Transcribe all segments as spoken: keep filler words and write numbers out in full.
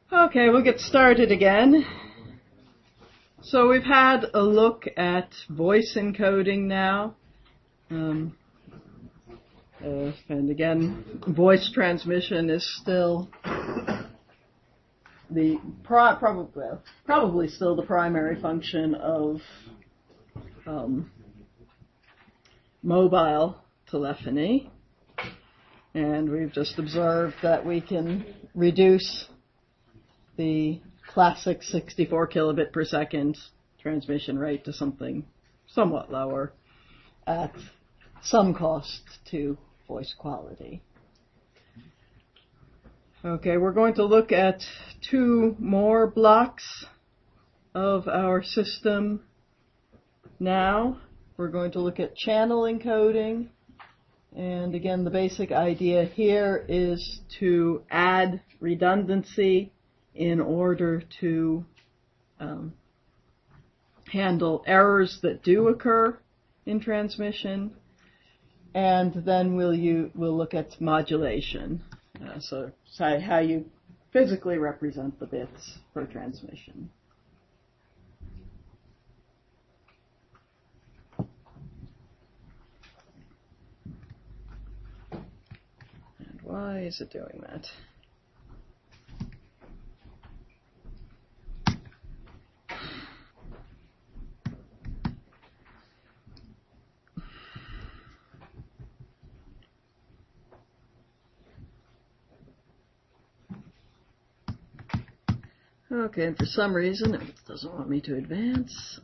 Okay, we'll get started again. So we've had a look at voice encoding now. Um, uh, and again, voice transmission is still the pro- probably well, probably still the primary function of um, mobile telephony. And we've just observed that we can reduce the classic sixty-four kilobit per second transmission rate to something somewhat lower at some cost to voice quality. Okay, we're going to look at two more blocks of our system now. We're going to look at channel encoding. And again, the basic idea here is to add redundancy in order to um, handle errors that do occur in transmission. And then we'll, you, we'll look at modulation, uh, so, so how you physically represent the bits for transmission. And why is it doing that? Okay, and for some reason it doesn't want me to advance.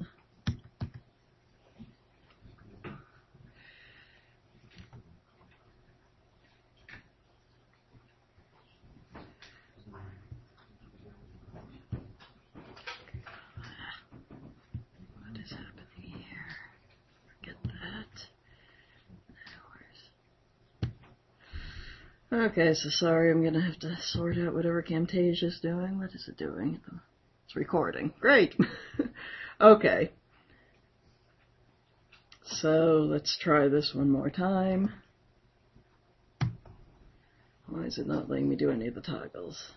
What is happening here? Forget that. Okay, so sorry, I'm going to have to sort out whatever Camtasia's doing. What is it doing? It's recording. Great. Okay. So let's try this one more time. Why is it not letting me do any of the toggles?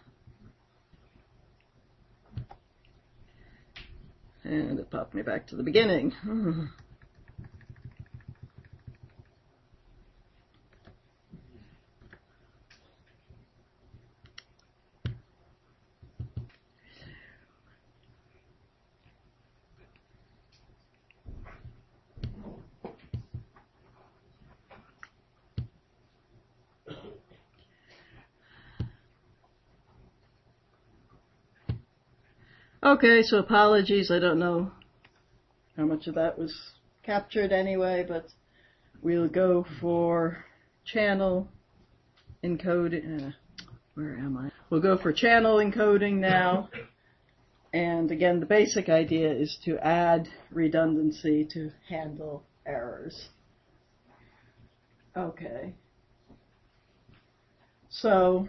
And it popped me back to the beginning. Hmm. Okay, so apologies. I don't know how much of that was captured anyway, but we'll go for channel encoding. Uh, where am I? We'll go for channel encoding now. And again, the basic idea is to add redundancy to handle errors. Okay. So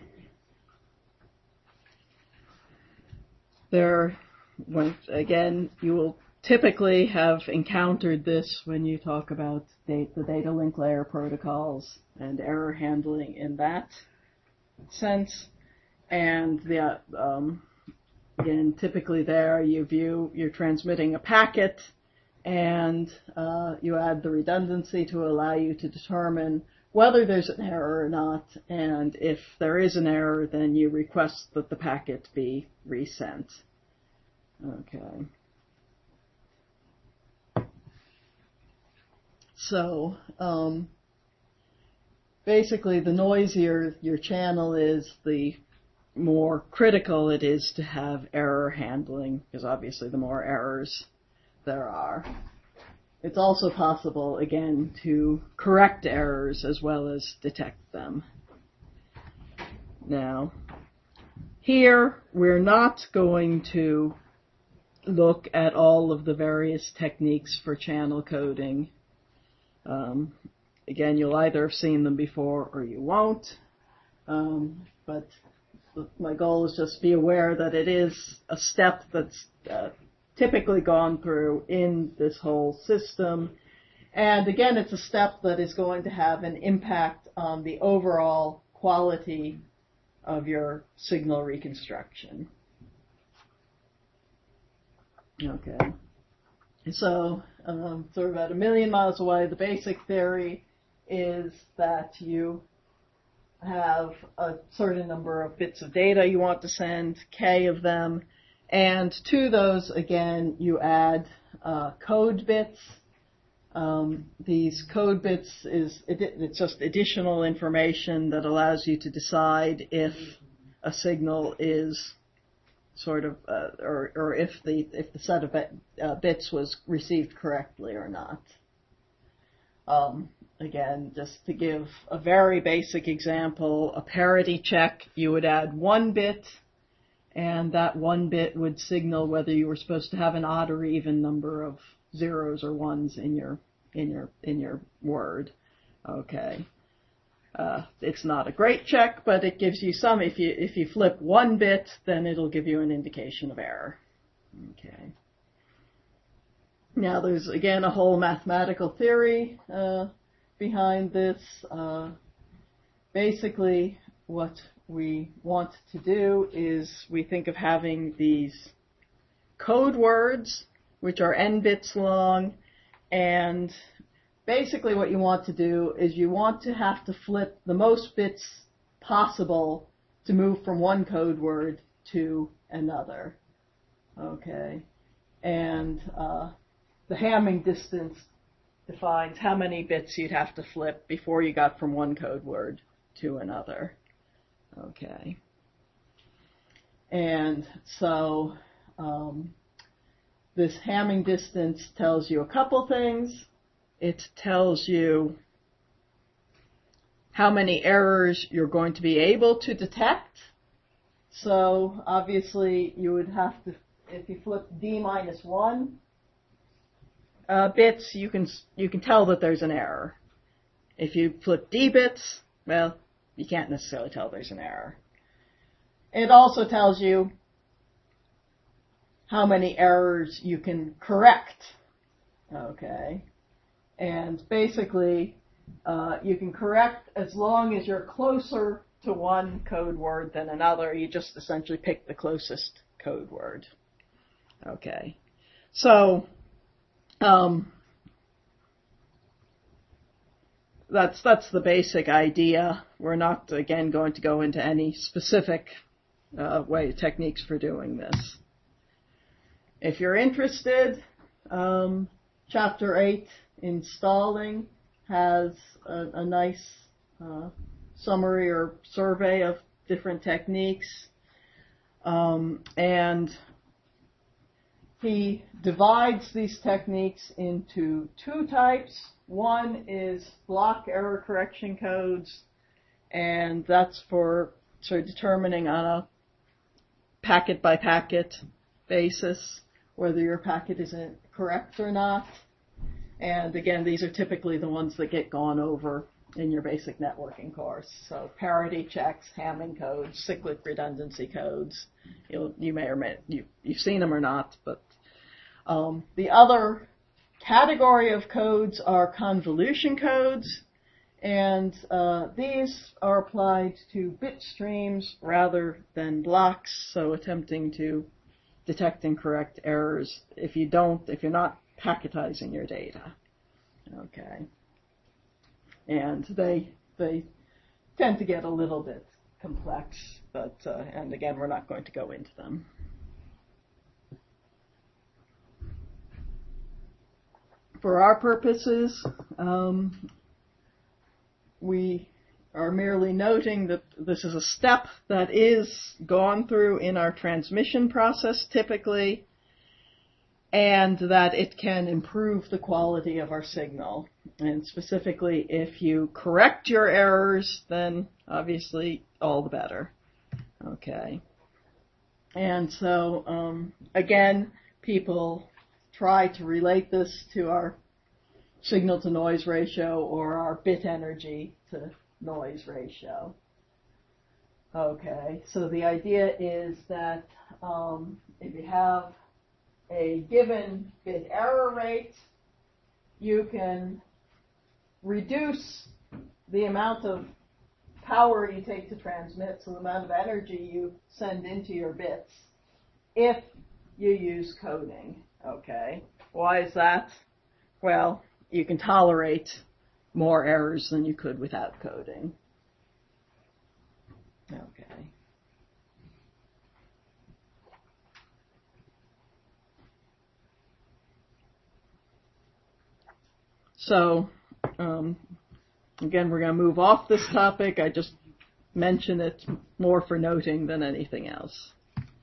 there, when, again, you will typically have encountered this when you talk about data, the data link layer protocols and error handling in that sense. And the, um, again, typically there you view, you're transmitting a packet and uh, you add the redundancy to allow you to determine whether there's an error or not, and if there is an error, then you request that the packet be resent. Okay. So, um, basically the noisier your channel is, the more critical it is to have error handling, because obviously the more errors there are. It's also possible, again, to correct errors as well as detect them. Now, here we're not going to look at all of the various techniques for channel coding. Um, again, you'll either have seen them before or you won't. Um, but my goal is just be aware that it is a step that's uh, typically gone through in this whole system. And again, it's a step that is going to have an impact on the overall quality of your signal reconstruction. Okay. So, um, sort of about a million miles away, the basic theory is that you have a certain number of bits of data you want to send, k of them, and to those, again, you add uh, code bits. Um, these code bits is it's just additional information that allows you to decide if a signal is sort of, uh, or, or if the if the set of uh, bits was received correctly or not. Um, again, just to give a very basic example, a parity check, you would add one bit, and that one bit would signal whether you were supposed to have an odd or even number of zeros or ones in your in your in your word. Okay. Uh, it's not a great check, but it gives you some. If you if you flip one bit, then it'll give you an indication of error. Okay. Now there's again a whole mathematical theory uh, behind this. Uh, basically, what we want to do is we think of having these code words, which are n bits long, and basically what you want to do is you want to have to flip the most bits possible to move from one code word to another. Okay. And uh, the Hamming distance defines how many bits you'd have to flip before you got from one code word to another. Okay. And so um, this Hamming distance tells you a couple things. It tells you how many errors you're going to be able to detect. So obviously you would have to, if you flip d minus one uh, bits, you can you can tell that there's an error. If you flip d bits, well, you can't necessarily tell there's an error. It also tells you how many errors you can correct. Okay. And basically, uh, you can correct as long as you're closer to one code word than another. You just essentially pick the closest code word. Okay. So, um, that's, that's the basic idea. We're not, again, going to go into any specific uh, way, techniques for doing this. If you're interested, um, Chapter eight, Installing, has a, a nice uh, summary or survey of different techniques. Um, and he divides these techniques into two types. One is block error correction codes, and that's for sort of determining on a packet by packet basis whether your packet is correct or not. And again, these are typically the ones that get gone over in your basic networking course. So parity checks, Hamming codes, cyclic redundancy codes. You'll, you may or may you, you've seen them or not, but um, the other category of codes are convolution codes, and uh, these are applied to bit streams rather than blocks. So attempting to detect and correct errors if you don't, if you're not packetizing your data. Okay. And they they tend to get a little bit complex, but uh, and again, we're not going to go into them. For our purposes, um, we are merely noting that this is a step that is gone through in our transmission process typically, and that it can improve the quality of our signal. And specifically, if you correct your errors, then obviously all the better. Okay. And so, um, again, people try to relate this to our signal-to-noise ratio or our bit energy to noise ratio. Okay, so the idea is that um, if you have a given bit error rate, you can reduce the amount of power you take to transmit, so the amount of energy you send into your bits, if you use coding. Okay. Why is that? Well, you can tolerate more errors than you could without coding. Okay. So, um, again, we're going to move off this topic. I just mention it more for noting than anything else.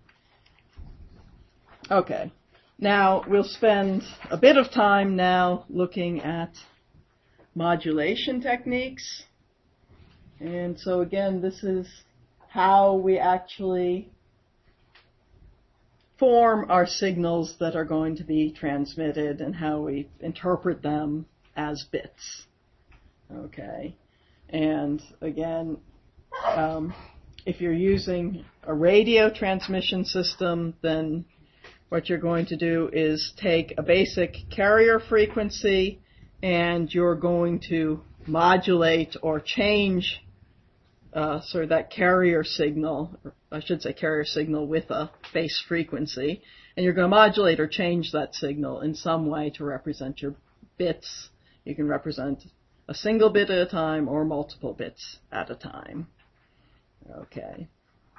Okay. Now, we'll spend a bit of time now looking at modulation techniques. And so again, this is how we actually form our signals that are going to be transmitted and how we interpret them as bits. Okay. And again, um, if you're using a radio transmission system, then what you're going to do is take a basic carrier frequency and you're going to modulate or change uh, sort of that carrier signal, or I should say carrier signal with a base frequency, and you're going to modulate or change that signal in some way to represent your bits. You can represent a single bit at a time or multiple bits at a time. Okay.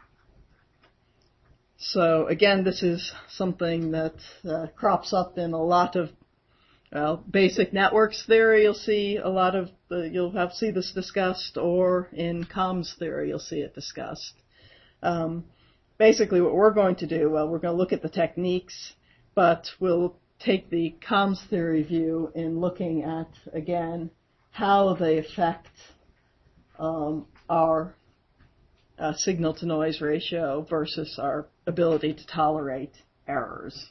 So again, this is something that uh, crops up in a lot of well, basic networks theory. You'll see a lot of the, you'll have see this discussed, or in comms theory you'll see it discussed. Um, basically, what we're going to do, well, we're going to look at the techniques, but we'll take the comms theory view in looking at again how they affect um, our uh, signal-to-noise ratio versus our ability to tolerate errors.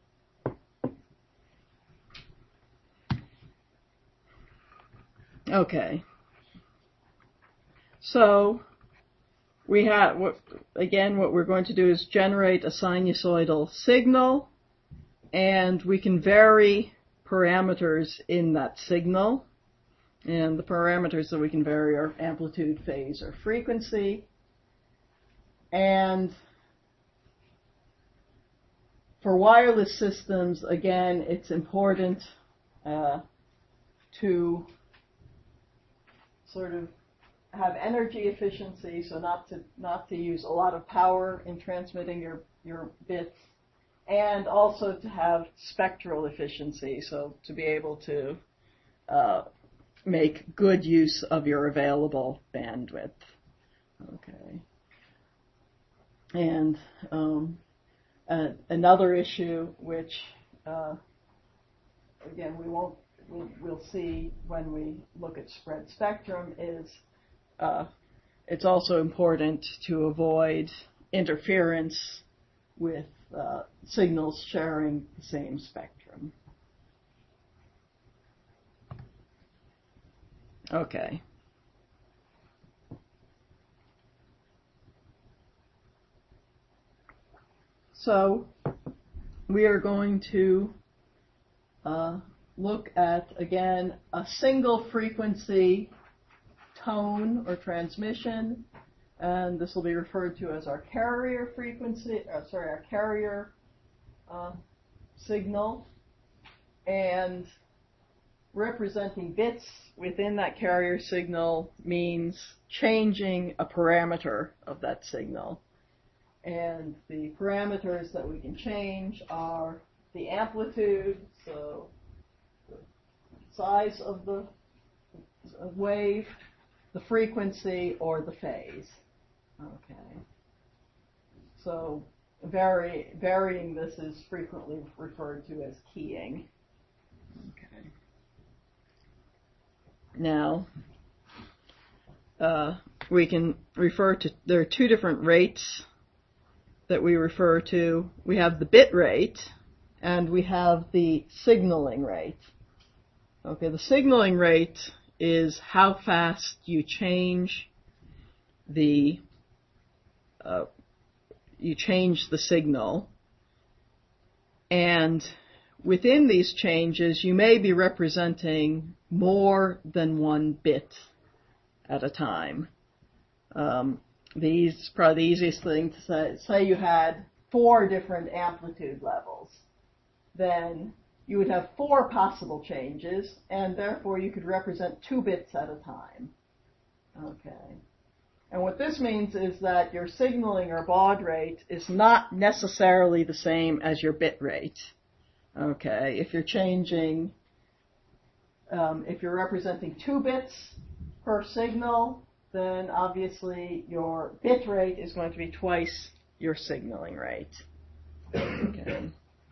Okay. So we have, what, again, what we're going to do is generate a sinusoidal signal, and we can vary parameters in that signal. And the parameters that we can vary are amplitude, phase, or frequency. And for wireless systems, again, it's important uh, to sort of have energy efficiency, so not to not to use a lot of power in transmitting your your bits, and also to have spectral efficiency, so to be able to uh, make good use of your available bandwidth. Okay. And um, uh, another issue, which uh, again we won't we'll, we'll see when we look at spread spectrum, is uh, it's also important to avoid interference with uh, signals sharing the same spectrum. Okay. So we are going to uh, look at, again, a single frequency tone or transmission, and this will be referred to as our carrier frequency, uh, sorry, our carrier uh, signal, and representing bits within that carrier signal means changing a parameter of that signal. And the parameters that we can change are the amplitude, so the size of the wave, the frequency, or the phase. Okay. So vary, varying this is frequently referred to as keying. Okay. Now, uh, we can refer to, there are two different rates that we refer to. We have the bit rate, and we have the signaling rate. Okay, the signaling rate is how fast you change the uh, you change the signal, and within these changes you may be representing more than one bit at a time. Um, the eas- probably the easiest thing to say, say you had four different amplitude levels, then you would have four possible changes, and therefore you could represent two bits at a time. Okay. And what this means is that your signaling or baud rate is not necessarily the same as your bit rate. Okay. If you're changing, um, if you're representing two bits per signal, then obviously your bit rate is going to be twice your signaling rate. Okay.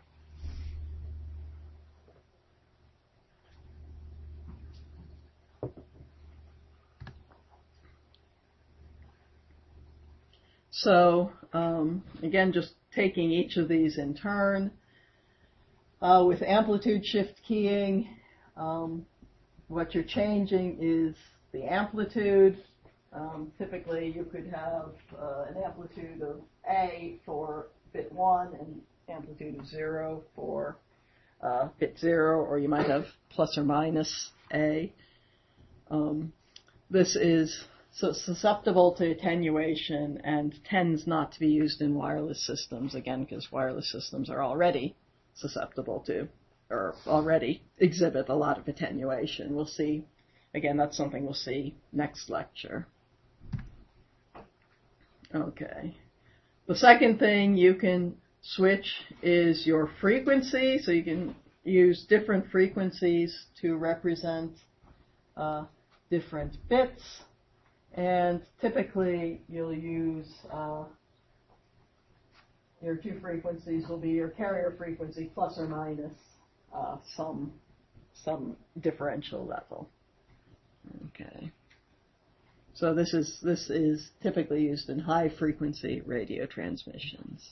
So, um, again, just taking each of these in turn. Uh, with amplitude shift keying, um, what you're changing is the amplitude. Um, typically, you could have uh, an amplitude of A for bit one and amplitude of zero for uh, bit zero, or you might have plus or minus A. Um, this is so susceptible to attenuation and tends not to be used in wireless systems, again, because wireless systems are already susceptible to, or already exhibit a lot of attenuation. We'll see, again, that's something we'll see next lecture. Okay. The second thing you can switch is your frequency, so you can use different frequencies to represent uh, different bits. And typically, you'll use uh, your two frequencies will be your carrier frequency plus or minus uh, some some differential level. Okay. So this is this is typically used in high frequency radio transmissions.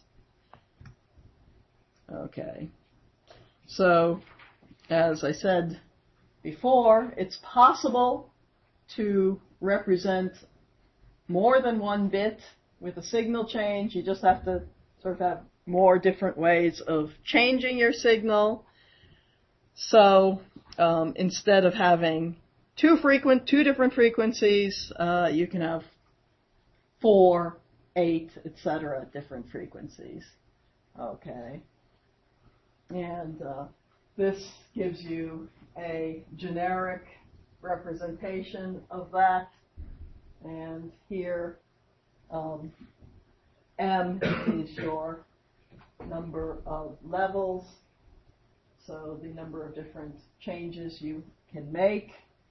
Okay. So, as I said before, it's possible to represent more than one bit with a signal change. You just have to sort of have more different ways of changing your signal. So um, instead of having two frequent, two different frequencies, uh, you can have four, eight, et cetera, different frequencies. Okay. And uh, this gives you a generic representation of that. And here, um, M is your number of levels, so the number of different changes you can make.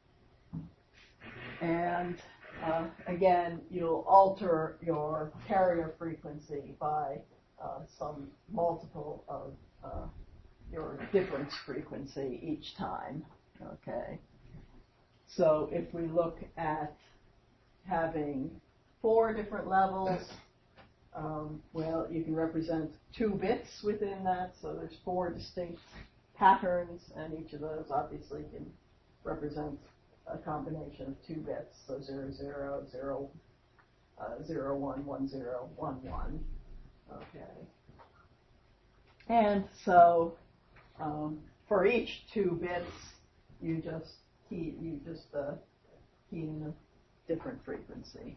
And uh, again, you'll alter your carrier frequency by uh, some multiple of uh, your difference frequency each time. Okay. So if we look at having four different levels, um, well, you can represent two bits within that, so there's four distinct patterns, and each of those obviously can represent a combination of two bits, so zero, zero, zero, uh, zero, one, one, zero, one, one. Okay. And so um, for each two bits, you just key, you just uh, key in a different frequency.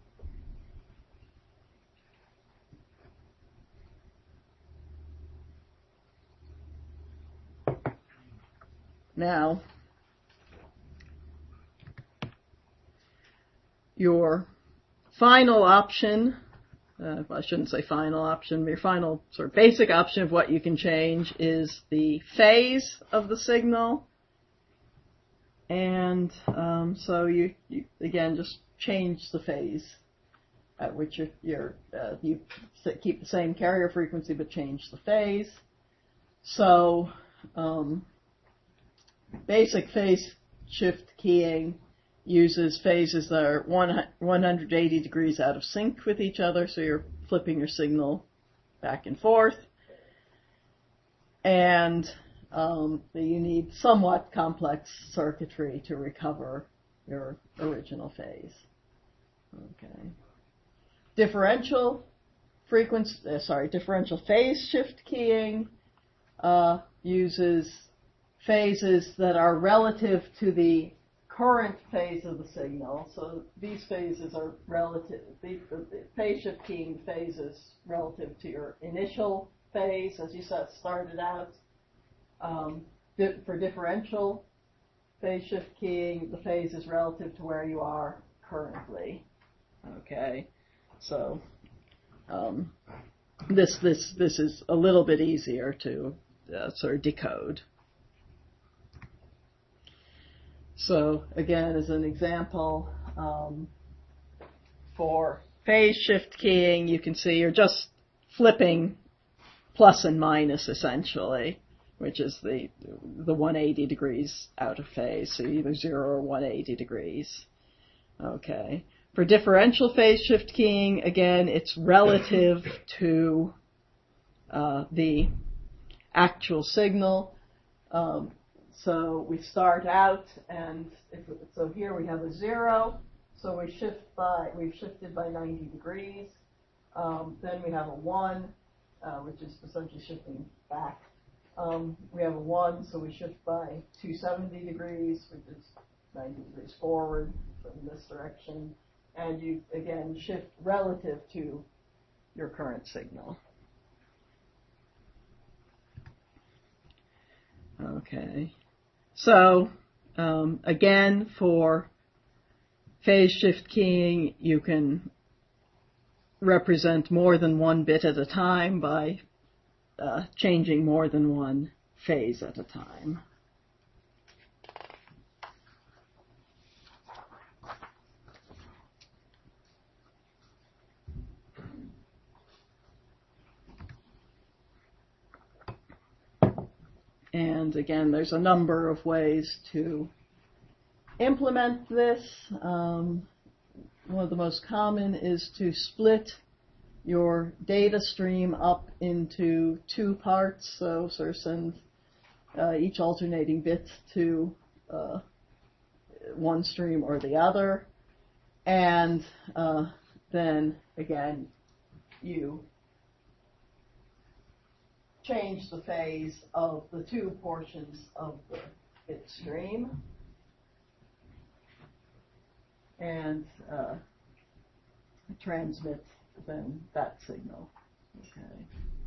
Now, your final option, uh, well, I shouldn't say final option, but your final sort of basic option of what you can change is the phase of the signal. And um, so you, you, again, just change the phase at which you're, you're, uh, you keep the same carrier frequency but change the phase. So um, basic phase shift keying uses phases that are one hundred eighty degrees out of sync with each other, so you're flipping your signal back and forth. And um, you need somewhat complex circuitry to recover your original phase. Okay. Differential frequency, uh, sorry, differential phase shift keying uh, uses phases that are relative to the current phase of the signal. So these phases are relative, the, the phase shift keying phases relative to your initial phase as you started out. Um, di- for differential phase shift keying, the phase is relative to where you are currently. Okay, so um, this this this is a little bit easier to uh, sort of decode. So again, as an example, um, for phase shift keying, you can see you're just flipping plus and minus essentially, which is the the one hundred eighty degrees out of phase, so either zero or one hundred eighty degrees. Okay. For differential phase shift keying, again, it's relative to uh, the actual signal. Um, so we start out, and if, so here we have a zero, so we shift by, we've shifted by ninety degrees. Um, then we have a one, uh, which is essentially shifting back. Um, we have a one, so we shift by two hundred seventy degrees, which is ninety degrees forward from this direction. And you, again, shift relative to your current signal. Okay. So, um, again, for phase shift keying, you can represent more than one bit at a time by uh, changing more than one phase at a time. And again, there's a number of ways to implement this. Um, one of the most common is to split your data stream up into two parts, so sort of send uh, each alternating bit to uh, one stream or the other, and uh, then again you change the phase of the two portions of the bit stream, and uh, transmit then that signal. Okay.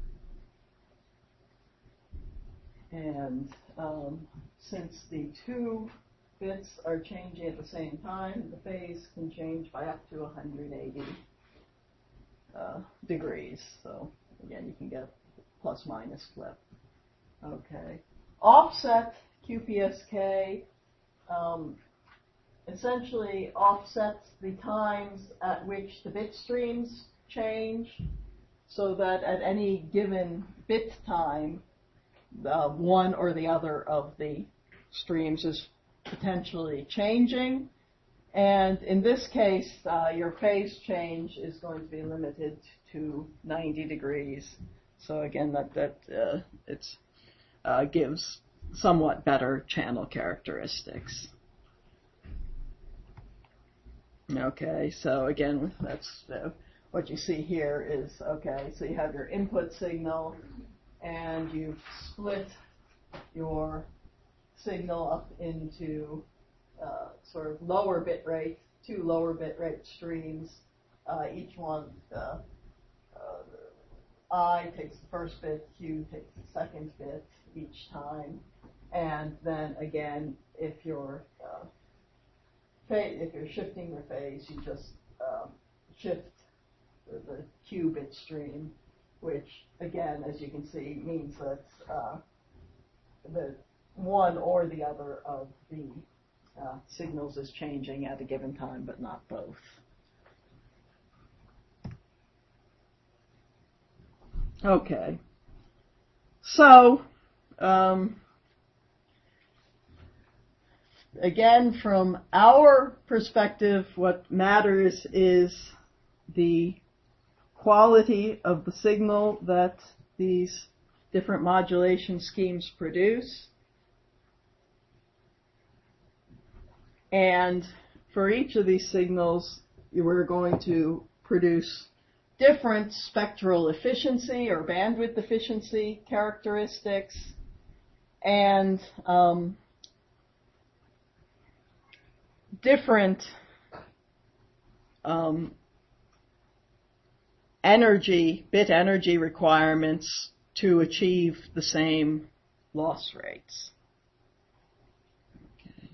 And um, since the two bits are changing at the same time, the phase can change by up to one hundred eighty uh, degrees. So again, you can get plus minus flip. Okay. Offset Q P S K um, essentially offsets the times at which the bit streams change, so that at any given bit time, uh, one or the other of the streams is potentially changing. And in this case, uh, your phase change is going to be limited to ninety degrees. So again, that that uh, it's uh, gives somewhat better channel characteristics. Okay, so again, that's uh, what you see here is, okay, so you have your input signal, and you've split your signal up into uh, sort of lower bit rate, two lower bit rate streams. Uh, each one, uh, uh, I takes the first bit, Q takes the second bit each time, and then again, if you're uh, if you're shifting your phase, you just um, shift the, the Q bit stream, which again, as you can see, means that uh, the one or the other of the uh, signals is changing at a given time, but not both. Okay. So, um, again, from our perspective, what matters is the quality of the signal that these different modulation schemes produce. And for each of these signals, we're going to produce different spectral efficiency or bandwidth efficiency characteristics. And um, different um, energy, bit energy requirements to achieve the same loss rates. Okay.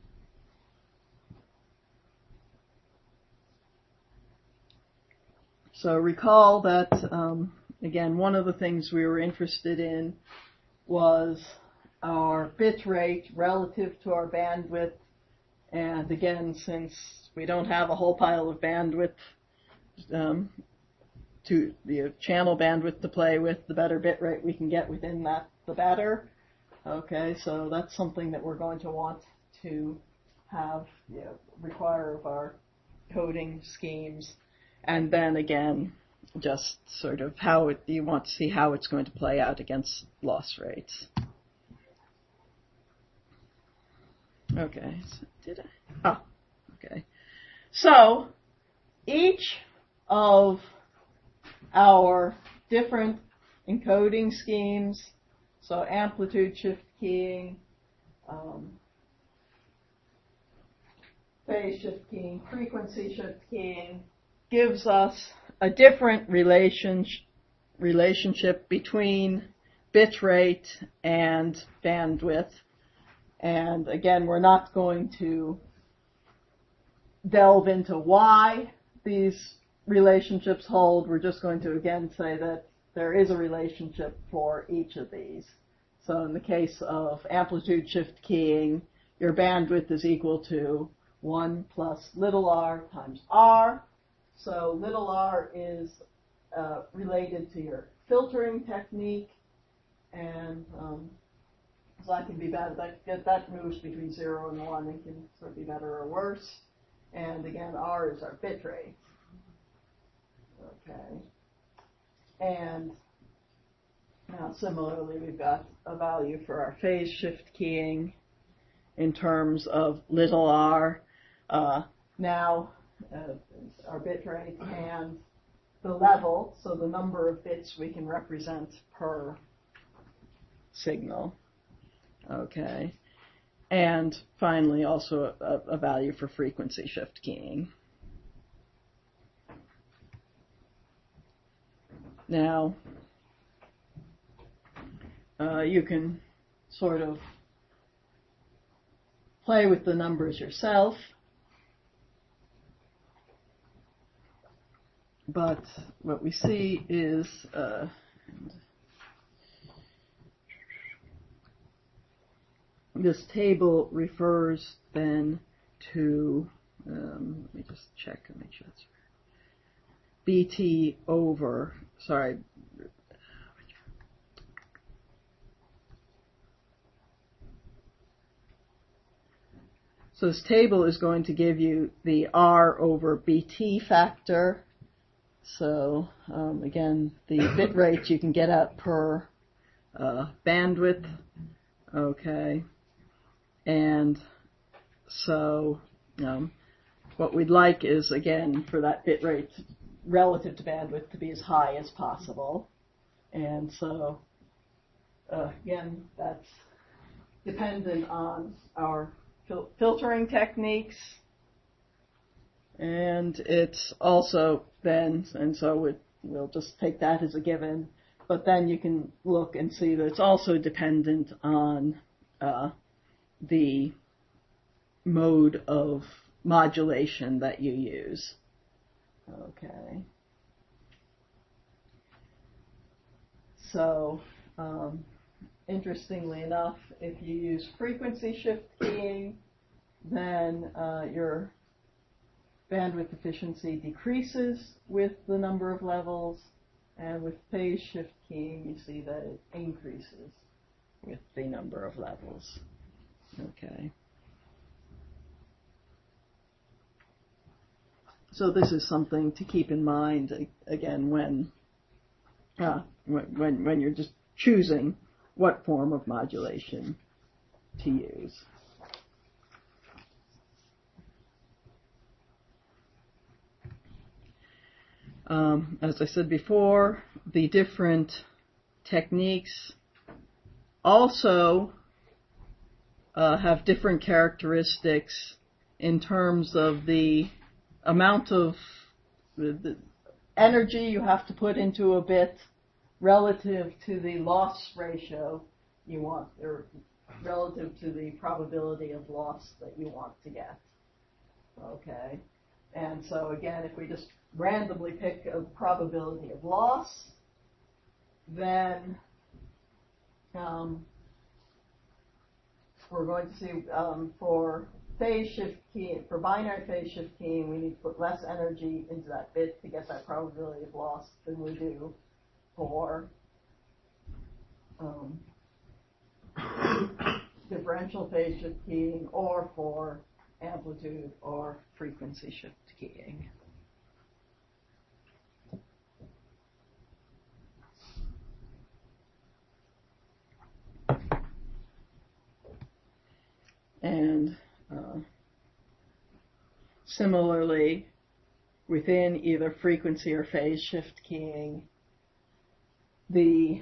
So recall that, um, again, one of the things we were interested in was our bit rate relative to our bandwidth. And again, since we don't have a whole pile of bandwidth, um, to the channel bandwidth to play with, the better bit rate we can get within that, the better. Okay, so that's something that we're going to want to have, you know, require of our coding schemes. And then again, just sort of how it, you want to see how it's going to play out against loss rates. Okay, so did I? Oh, okay. So each of our different encoding schemes, so amplitude shift keying, um, phase shift keying, frequency shift keying, gives us a different relation, relationship between bit rate and bandwidth. And again, we're not going to delve into why these relationships hold. We're just going to again say that there is a relationship for each of these. So in the case of amplitude shift keying, your bandwidth is equal to one plus little r times r. So little r is uh, related to your filtering technique, and um, so that can be better. That, that moves between zero and one. It can sort of be better or worse. And again, r is our bit rate. Okay. And now similarly, we've got a value for our phase shift keying in terms of little r. Uh, now, uh, our bit rate and the level, so the number of bits we can represent per signal. Okay. And finally, also a, a value for frequency shift keying. Now, uh, you can sort of play with the numbers yourself, but what we see is uh, this table refers then to, um, let me just check and make sure it's B T over, sorry, so this table is going to give you the R over B T factor. So um, again, the bit rate you can get at per uh, bandwidth. Okay. And so um, what we'd like is, again, for that bit rate relative to bandwidth to be as high as possible. And so, uh, again, that's dependent on our fil- filtering techniques. And it's also then, and so it, we'll just take that as a given, but then you can look and see that it's also dependent on uh, the mode of modulation that you use. Okay. So, um, interestingly enough, if you use frequency shift keying, then uh, your bandwidth efficiency decreases with the number of levels, and with phase shift keying, you see that it increases with the number of levels. Okay. So this is something to keep in mind, again, when, uh, when, when you're just choosing what form of modulation to use. Um, as I said before, the different techniques also uh, have different characteristics in terms of the amount of the, the energy you have to put into a bit relative to the loss ratio you want, or relative to the probability of loss that you want to get. Okay, and so again, if we just randomly pick a probability of loss, then um, we're going to see um, for phase shift keying, for binary phase shift keying, we need to put less energy into that bit to get that probability of loss than we do for um, differential phase shift keying, or for amplitude or frequency shift keying. And uh, similarly, within either frequency or phase shift keying, the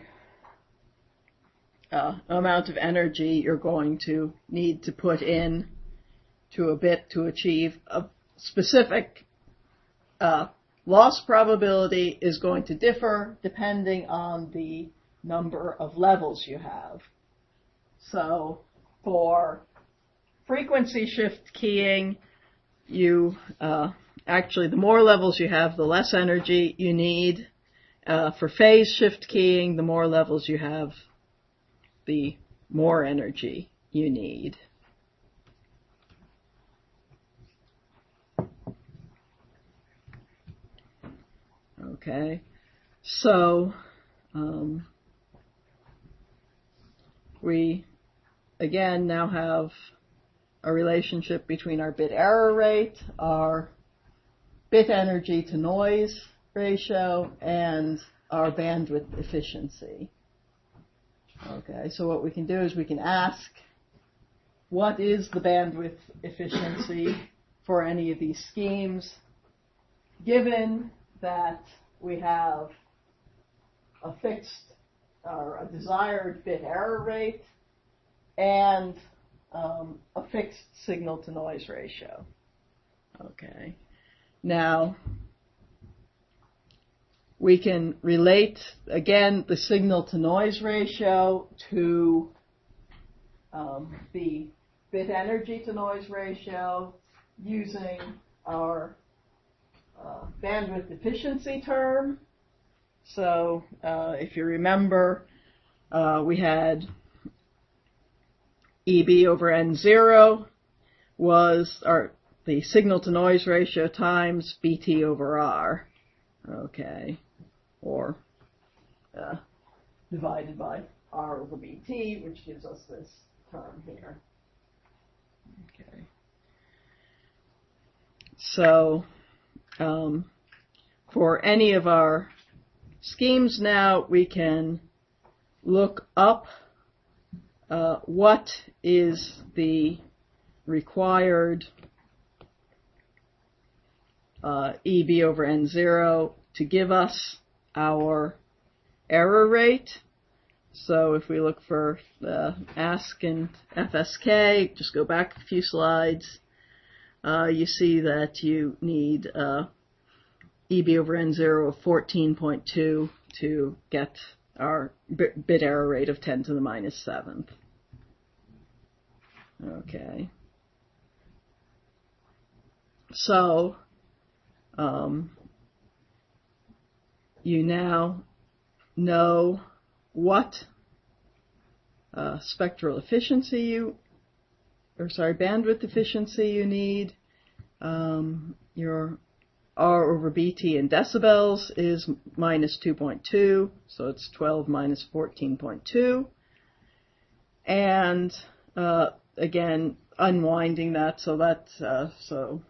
uh, amount of energy you're going to need to put in to a bit to achieve a specific uh, loss probability is going to differ depending on the number of levels you have. So for frequency shift keying, you uh, actually, the more levels you have, the less energy you need. Uh, for phase shift keying, the more levels you have, the more energy you need. Okay, so um, we again now have a relationship between our bit error rate, our bit energy to noise ratio, and our bandwidth efficiency. Okay, so what we can do is we can ask, what is the bandwidth efficiency for any of these schemes, given that we have a fixed or a desired bit error rate and um, a fixed signal to noise ratio. Okay. Now, we can relate, again, the signal to noise ratio to um, the bit energy to noise ratio using our uh, bandwidth efficiency term. So uh, if you remember, uh, we had E B over N zero was our the signal to noise ratio times B T over R. Okay. Or uh, divided by R over B T, which gives us this term here. Okay. So um, for any of our schemes now, we can look up uh, what is the required uh, E B over N zero to give us our error rate. So if we look for uh, ask and F S K, just go back a few slides, uh, you see that you need uh, E B over N zero of fourteen point two to get our bit, bit error rate of ten to the minus seventh. Okay. So, um, you now know what uh, spectral efficiency you, or sorry, bandwidth efficiency you need. Um, your R over B T in decibels is minus two point two, so it's twelve minus fourteen point two. And uh, again, unwinding that, so that uh, so.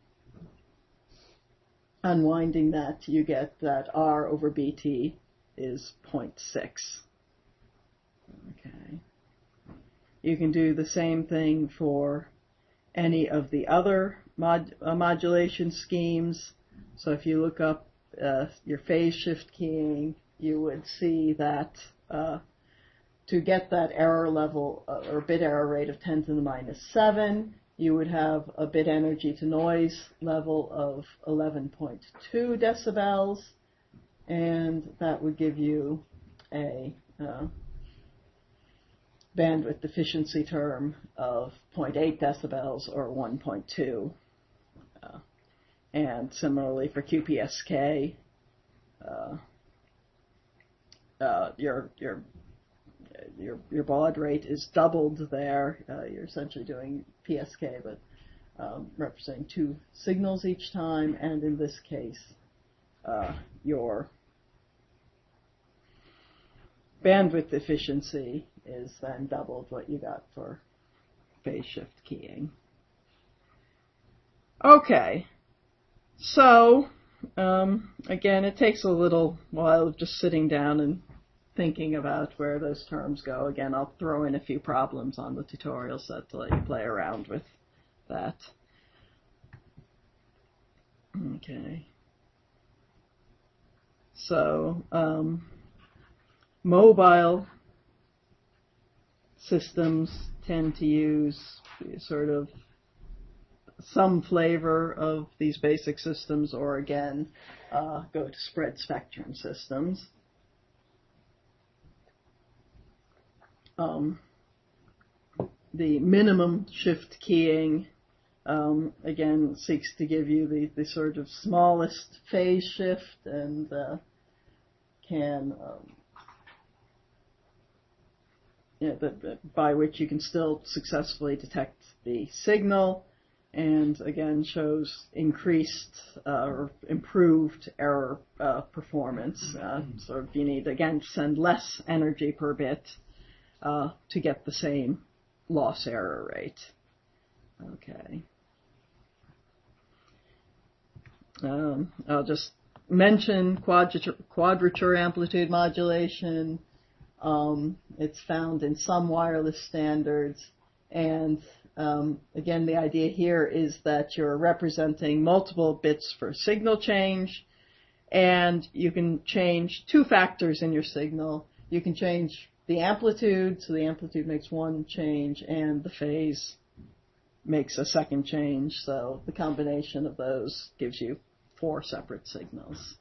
Unwinding that, you get that R over B T is zero point six. Okay. You can do the same thing for any of the other mod, uh, modulation schemes. So if you look up uh, your phase shift keying, you would see that uh, to get that error level uh, or bit error rate of ten to the minus seven, you would have a bit energy to noise level of eleven point two decibels, and that would give you a uh, bandwidth efficiency term of zero point eight decibels or one point two. Uh, and similarly for Q P S K, uh, uh, your your your your baud rate is doubled there. Uh, you're essentially doing P S K, but um, representing two signals each time, and in this case, uh, your bandwidth efficiency is then doubled what you got for phase shift keying. Okay, so um, again, it takes a little while of just sitting down and thinking about where those terms go. Again, I'll throw in a few problems on the tutorial set to let you play around with that. Okay. So, um, mobile systems tend to use sort of some flavor of these basic systems, or again, uh, go to spread spectrum systems. Um, the minimum shift keying, um, again, seeks to give you the, the sort of smallest phase shift and uh, can, um, you know, the, the, by which you can still successfully detect the signal, and again shows increased uh, or improved error uh, performance. Uh, so if you need, again, to send less energy per bit uh, to get the same loss error rate. Okay. Um, I'll just mention quadrature, quadrature amplitude modulation. Um, it's found in some wireless standards, and um, again, the idea here is that you're representing multiple bits for signal change, and you can change two factors in your signal. You can change the amplitude, so the amplitude makes one change, and the phase makes a second change, so the combination of those gives you four separate signals.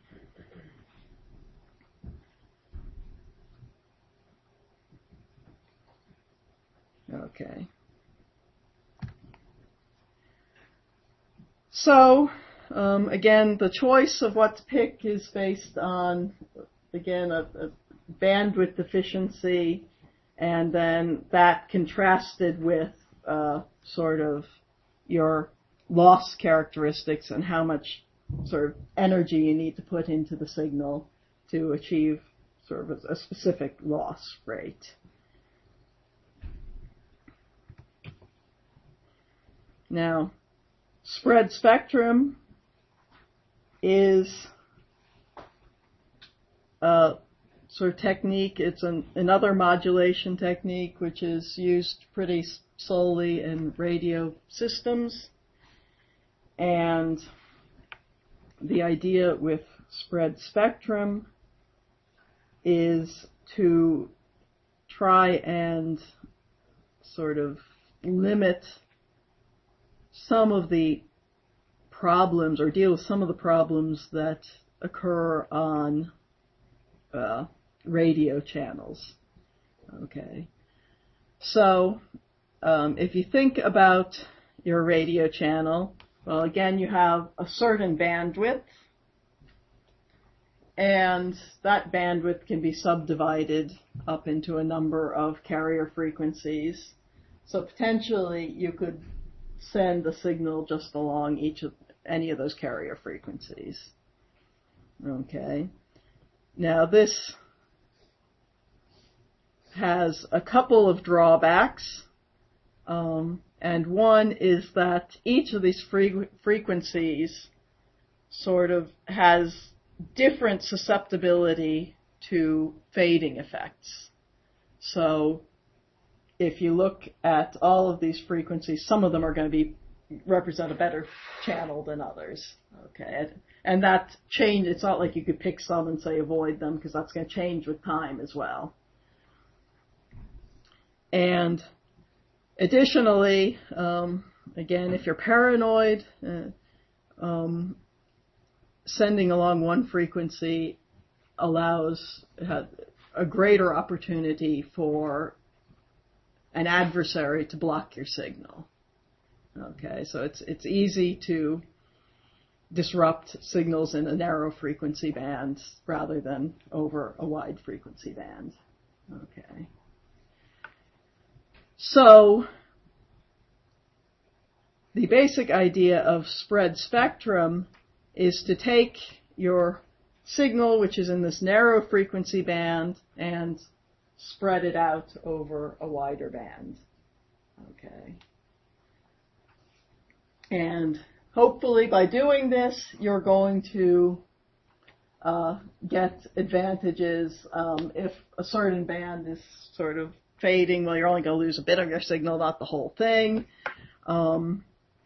Okay. So, um, again, the choice of what to pick is based on, again, a, a bandwidth efficiency, and then that contrasted with uh, sort of your loss characteristics and how much sort of energy you need to put into the signal to achieve sort of a, a specific loss rate. Now, spread spectrum is a sort of technique. It's an, another modulation technique which is used pretty solely in radio systems. And the idea with spread spectrum is to try and sort of limit some of the problems, or deal with some of the problems that occur on uh, radio channels. Okay. So, um, if you think about your radio channel, well, again, you have a certain bandwidth, and that bandwidth can be subdivided up into a number of carrier frequencies. So potentially you could send a signal just along each of any of those carrier frequencies. Okay. Now this has a couple of drawbacks, um, and one is that each of these fre- frequencies sort of has different susceptibility to fading effects. So if you look at all of these frequencies, some of them are going to be represent a better channel than others. Okay, and that change, it's not like you could pick some and say avoid them, because that's going to change with time as well. And additionally, um, again, if you're paranoid, uh, um, sending along one frequency allows uh, a greater opportunity for an adversary to block your signal. Okay, so it's it's easy to disrupt signals in a narrow frequency band rather than over a wide frequency band. Okay. So the basic idea of spread spectrum is to take your signal, which is in this narrow frequency band, and spread it out over a wider band. Okay. And hopefully by doing this, you're going to uh, get advantages. Um, if a certain band is sort of fading, well, you're only going to lose a bit of your signal, not the whole thing. Um,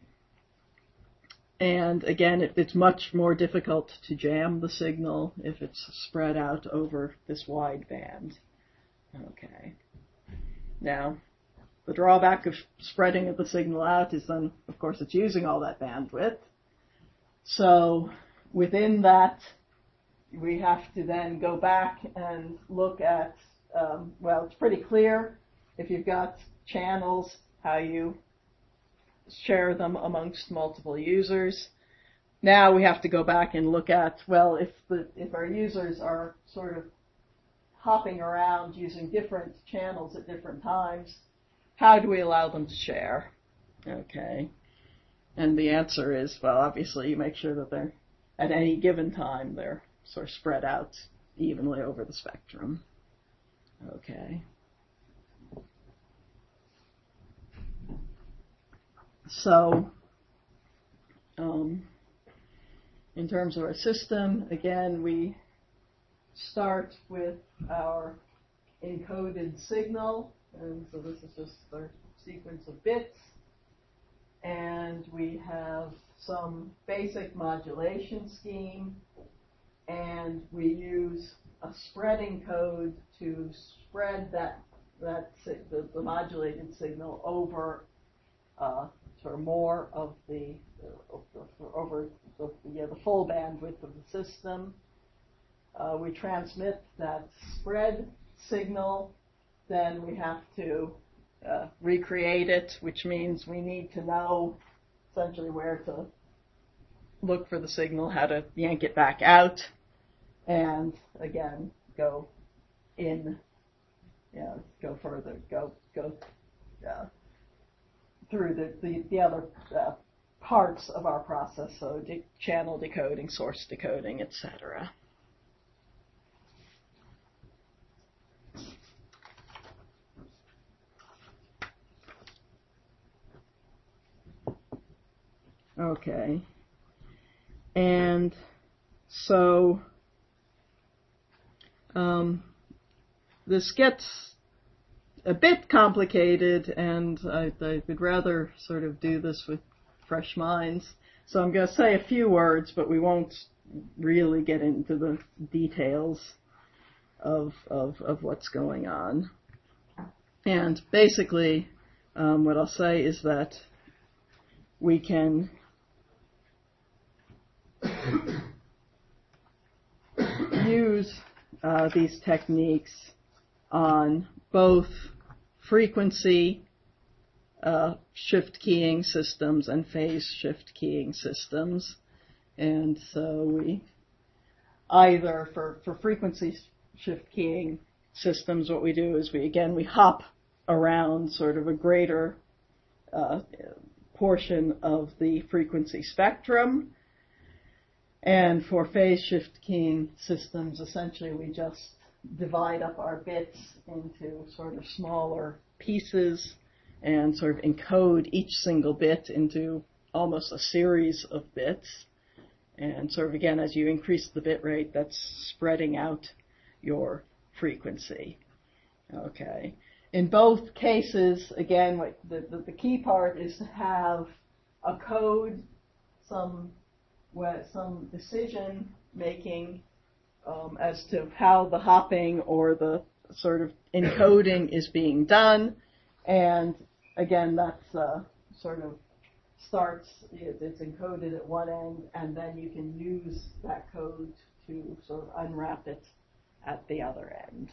and again, it, it's much more difficult to jam the signal if it's spread out over this wide band. Okay. Now, the drawback of spreading the signal out is then, of course, it's using all that bandwidth. So within that, we have to then go back and look at, um, well, it's pretty clear if you've got channels, how you share them amongst multiple users. Now we have to go back and look at, well, if the if our users are sort of hopping around using different channels at different times, how do we allow them to share? Okay. And the answer is, well, obviously you make sure that they're, at any given time, they're sort of spread out evenly over the spectrum. Okay. So, um, in terms of our system, again, we start with our encoded signal. And so this is just our sequence of bits. And we have some basic modulation scheme. And we use a spreading code to spread that, that the, the modulated signal over uh, sort of more of the, uh, over the, yeah, the full bandwidth of the system. Uh, we transmit that spread signal. Then we have to uh, recreate it, which means we need to know essentially where to look for the signal, how to yank it back out, and again, go in, yeah, go further, go, go uh, through the, the, the other uh, parts of our process, so de- channel decoding, source decoding, et cetera. Okay. And so um, this gets a bit complicated, and I, I would rather sort of do this with fresh minds. So I'm going to say a few words, but we won't really get into the details of of, of what's going on. And basically, um, what I'll say is that we can use uh, these techniques on both frequency uh, shift keying systems and phase shift keying systems. And so we either for, for frequency shift keying systems, what we do is we, again, we hop around sort of a greater uh, portion of the frequency spectrum. And for phase shift keying systems, essentially we just divide up our bits into sort of smaller pieces and sort of encode each single bit into almost a series of bits. And sort of, again, as you increase the bit rate, that's spreading out your frequency. Okay. In both cases, again, what the, the, the key part is to have a code, some some decision making um, as to how the hopping or the sort of encoding is being done, and again, that's uh, sort of starts, it's encoded at one end, and then you can use that code to sort of unwrap it at the other end.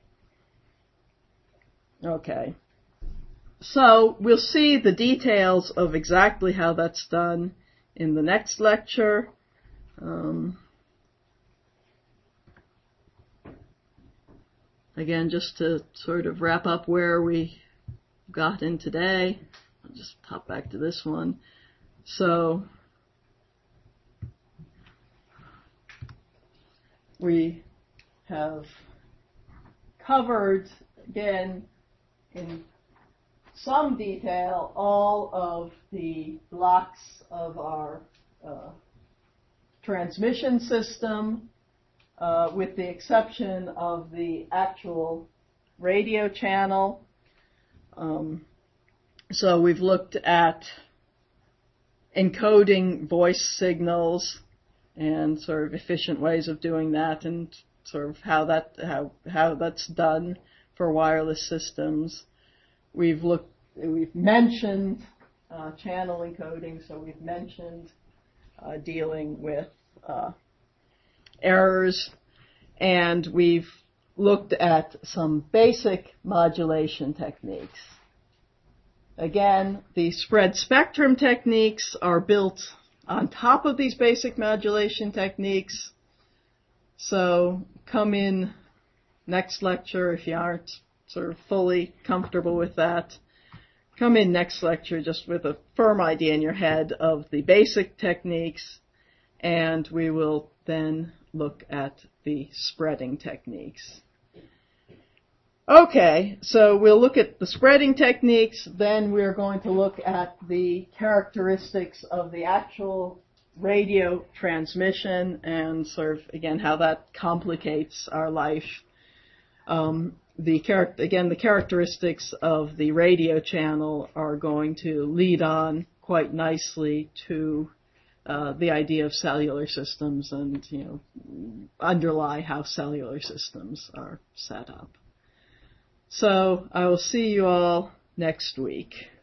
Okay. So we'll see the details of exactly how that's done in the next lecture. Um, again, just to sort of wrap up where we got in today, I'll just pop back to this one. So we have covered, again, in some detail, all of the blocks of our uh, transmission system, uh, with the exception of the actual radio channel. Um, so we've looked at encoding voice signals and sort of efficient ways of doing that, and sort of how that how how that's done for wireless systems. We've looked, we've mentioned uh, channel encoding, so we've mentioned uh, dealing with uh, errors, and we've looked at some basic modulation techniques. Again, the spread spectrum techniques are built on top of these basic modulation techniques. So come in next lecture if you aren't sort of fully comfortable with that. Come in next lecture just with a firm idea in your head of the basic techniques, and we will then look at the spreading techniques. Okay, so we'll look at the spreading techniques, then we're going to look at the characteristics of the actual radio transmission and sort of, again, how that complicates our life. Um, the char- again, the characteristics of the radio channel are going to lead on quite nicely to uh, the idea of cellular systems and, you know, underlie how cellular systems are set up. So I will see you all next week.